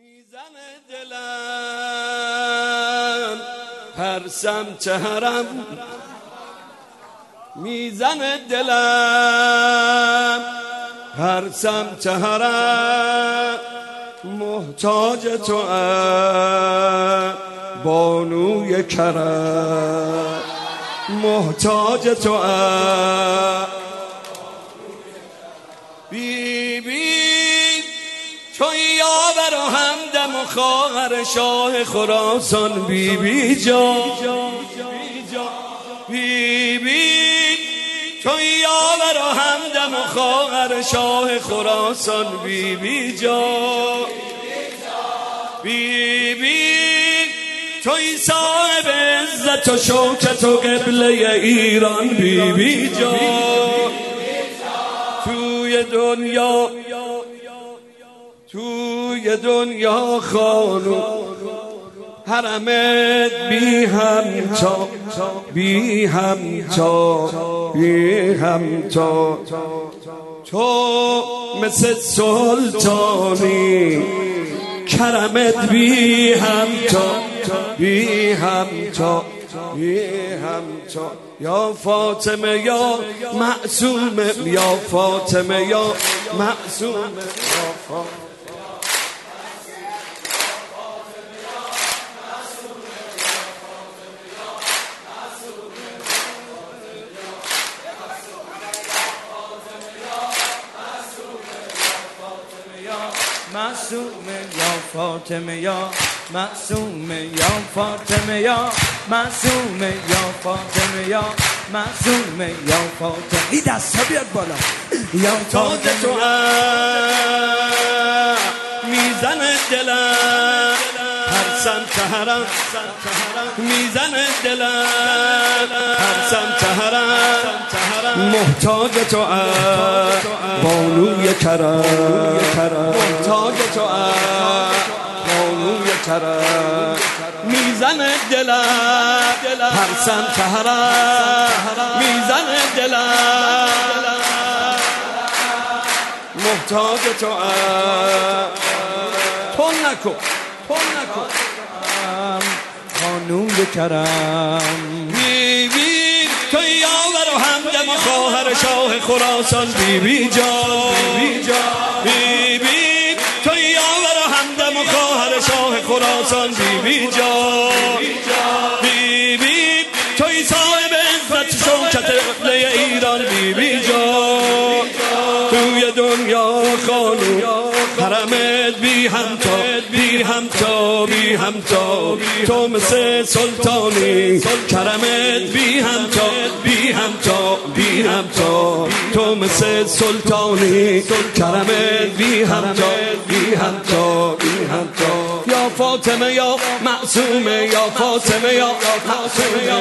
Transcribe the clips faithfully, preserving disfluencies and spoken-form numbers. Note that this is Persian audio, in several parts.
میزنه دلم هر سمت حرم، میزنه دلم هر سمت حرم، محتاج تو ام بانوی کرم، محتاج تو ام بی بی توی یاور و همدم و خواهر شاه خراسان، بی بی جان بی بی توی یاور و همدم و خواهر شاه خراسان، بی بی جان بی بی توی صاحب عزت و شوکت و قبله ایران، بی بی جان توی دنیا توی دنیا خانو حرمت بی همتا بی همتا بی همتا، تو مثل سلطانی کرمت بی همتا بی همتا بی همتا، یا فاطمه یا معصومه، یا فاطمه یا معصومه، یا فاطمه معصومه یا فاطمه یا معصومه یا فاطمه یا معصومه یا فاطمه یا معصومه یا فاطمه، این دستا بیاد بالا، یا تاج تو میزنه دلم هر سمت حرم، میزنه دلم هر سمت حرم، محتاج تو بانوی کرم، محتاج تو بانوی کرم، میزنه دلم هر سمت حرم، میزنه دلم محتاج تو پل نکن پل نکن بانوی کرم، بی بی تو یاور و همدم و خواهر شاه خراسان، بی بی جان بی بی تو یاور و همدم و خواهر شاه خراسان، بی بی جان بی بی توی صاحب عزت شوکت قبله ایران، بی بی جان توی دنیا خانو حرمت بی همتا بی همتا بی همتا، تو مثل سلطانی کرمت بی همتا بی همتا بی همتا، تو مثل سلطانی کرمت بی همتا بی همتا بی همتا، یا فاطمه یا معصومه یا فاطمه یا معصومه یا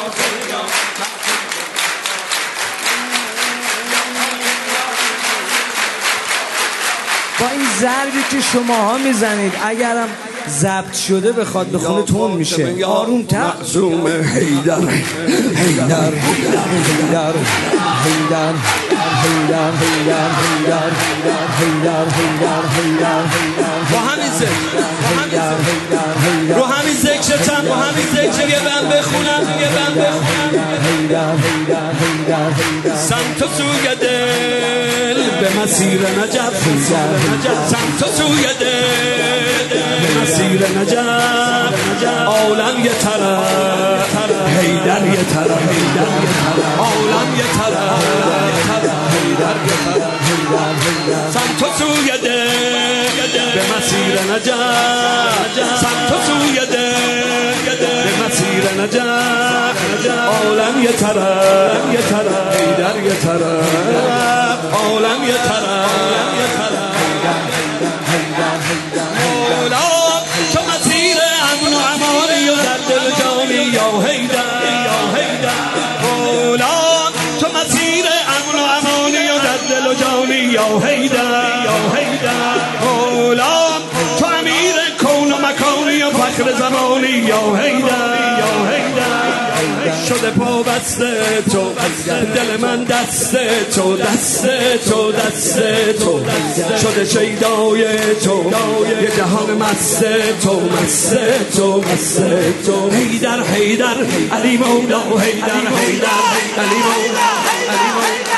با این ضربی که شماها میزنید اگرم ضبط شده بخواد بخونه تون میشه، آروم تر. معصومه حیدر حیدر حیدر حیدر حیدر حیدر حیدر حیدر حیدر حیدر با همین ذکر رو همین ذکرتم با همین ذکر یه بند بخونم یه بند بخونم سمت سوی دل به مسیر نجف، سمت سوی دل به مسیر نجف، عالم یه طرف حیدر یه طرف، عالم یه طرف حیدر یه طرف، سمت سوی دل به مسیر نجف، سمت سوی دل به مسیر نجف، عالم یه طرف یه طرف حیدر یه طرف، عالم یه طرف مولا تو مسیر امن و امانی و در دل جانی، یا حیدر یا حیدر مولا تو مسیر امن و امانی و در دل جانی، یا حیدر یا حیدر مولا تو امیر کون و مکانی و فخر زمانی، یا حیدر یا حیدر شده پا بست تو، دل من دست تو، دست تو، دست تو شده شیدای تو، یه جهان مست تو، مست تو، مست تو. حیدر حیدر علی مولا، حیدر حیدر علی مولا، علی مولا.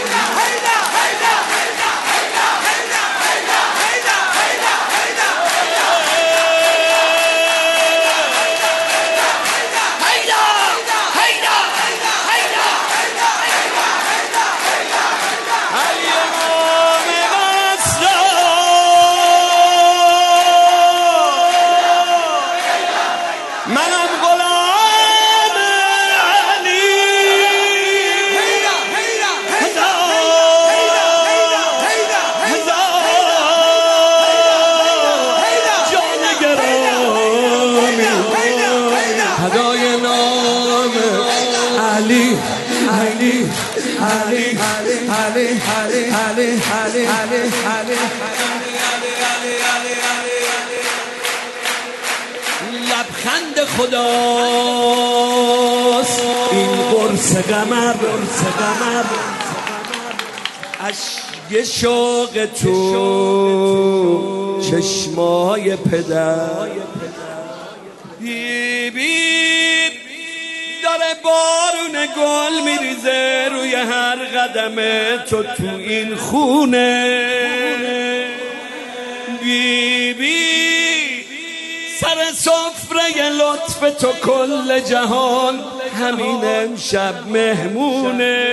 علی علی علی علی علی علی علی علی لبخند خداست این قرص قمر، قرص قمر اشک شوق تو، چشمای پدر. بی بی داره بارون گل میریزه روی هر قدم تو تو این خونه. بی بی سر سفره لطف تو کل جهان همین امشب مهمونه.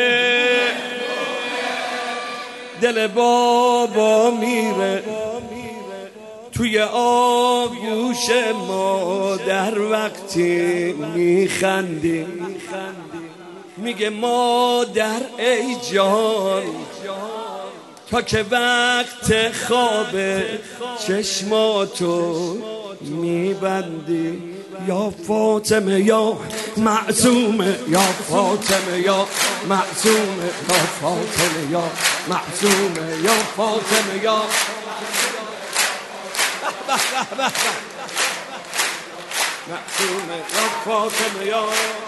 دل بابا میره توی آغوش مادر وقتی میخندی، میگه مادر ای جان تا که وقت خواب چشماتو میبندی. یا فاطمه یا معصومه، یا فاطمه یا معصومه، یا فاطمه یا معصومه، یا فاطمه یا معصومه، یا فاطمه یا.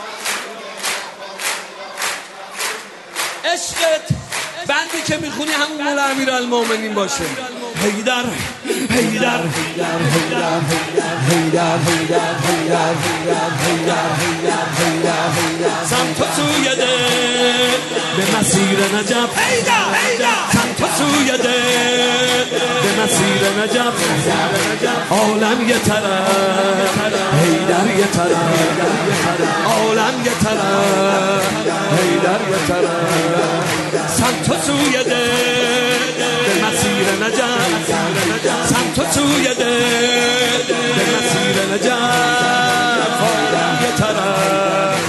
عشقت بندی که میخونی همون مولا امیرالمومنین باشه. حیدر حیدر حیدر حیدر حیدر حیدر حیدر حیدر حیدر حیدر حیدر سمت سوی دل به مسیر نجف، سمت سوی دل به مسیر نجف. عالم یه طرف حیدر یه طرف، عالم یه طرف حیدر یه طرف. سمت سوی دل به مسیر نجف، سمت سوی دل به مسیر نجف. عالم یه طرف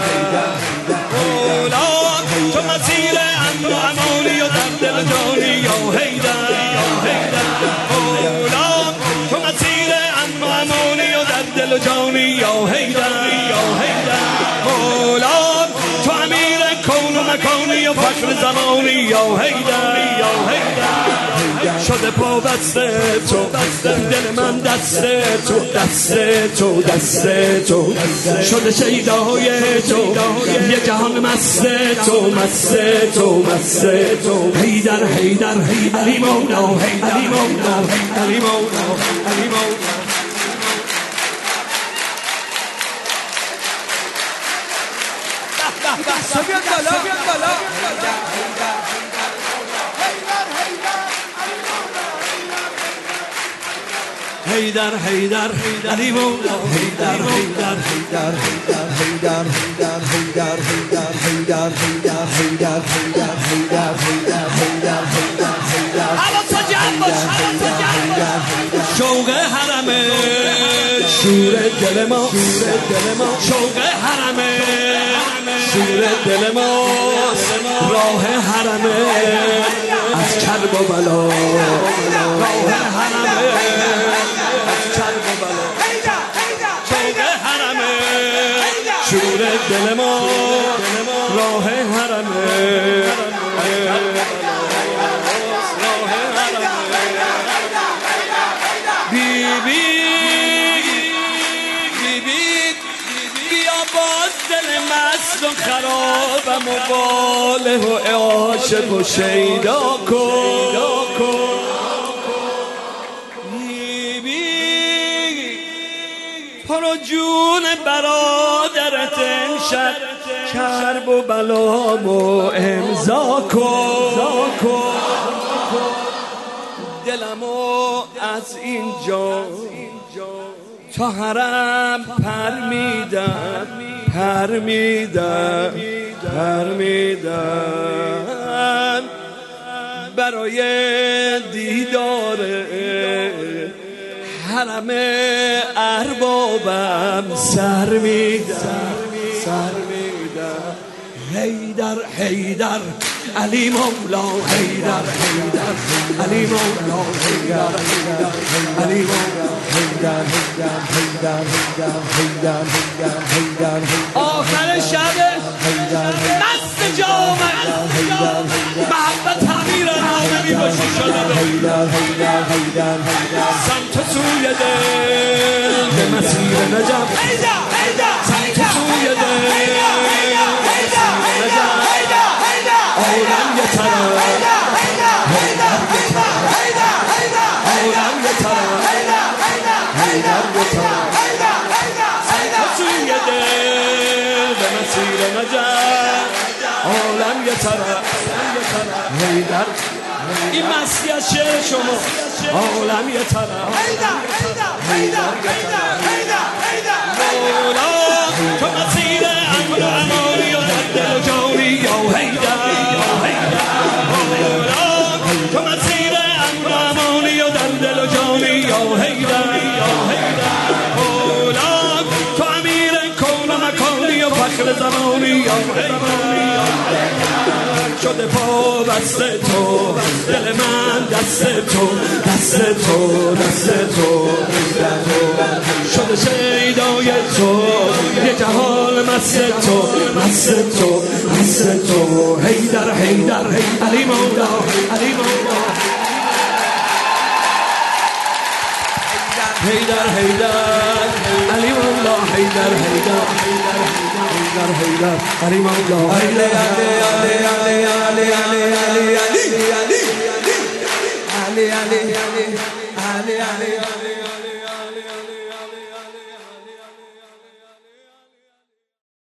مولا تو مسیر امن و امانی و در دل جانی یا حیدر، یا حیدر مولا تو مسیر امن و امانی و در دل جانی یا حیدر، یا حیدر مولا تو امیر کون و مکانی و فخر زمانی یا حیدر، یا حیدر. شده پا بست تو، دل من دست تو، دست تو، دست تو شده شیدای تو، یه جهان مست تو، مست تو، مست تو. حیدر حیدر علی مولا، علی مولا، علی مولا، علی مولا. دستا بیاد بالا، بیاد بالا. حیدر حیدر علی مولا، حیدر حیدر حیدر حیدر حیدر حیدر حیدر حیدر حیدر حیدر حیدر حیدر حیدر حیدر حیدر حیدر حیدر. حواس جمع باش، حواس جمع باش. شوق حرمه شور دل ما، شور دل ما شوق حرمه شور دل ما. راه حرمه از کرب و بلا، راه حرمه از کرب و بلا. شوق حرمه شور دل ما، راه حرمه بی بی بی بی بیا باز دل مست مست و خرابم و واله و عاشق و شیدا کن پرو جون برادرت امشب کرب و بلامو امضا کن دلمو از اینجا تا حرم پر میدم پر میدم پر میدم برای دیدار حرم اربابم سر میدم سر میدم حیدر حیدر علی مولا حیدر حیدر علی مولا حیدر علی مولا حیدر حیدر حیدر حیدر حیدر آخر شب مست جامع محبت تعمیر نامه می باشی شده سمت سوی دل به مسیر نجم سمت سوی دل عالم یه طرف عالم یه طرف حیدر یه طرف سمت سوی دل به مسیر نجم عالم یه طرف حیدر این مستی از شعر شما عالم یه طرف حیدر مولا تو مسیر امر و امانی و دل و جانی یا حیدر مولا تو مسیر امر و امانی و دل و جانی یا حیدر مولا تو امیر کون و مکانی و فخر زمانی یا حیدر شده پا بست تو دل من دست تو دست تو دست تو شده شیدای تو یه جهان مست تو مست تو مست تو حیدر حیدر علی مولا علی مولا حیدر حیدر علی مولا حیدر حیدر حیدر حیدر علی مولا علی علی علی علی علی علی علی علی علی علی علی علی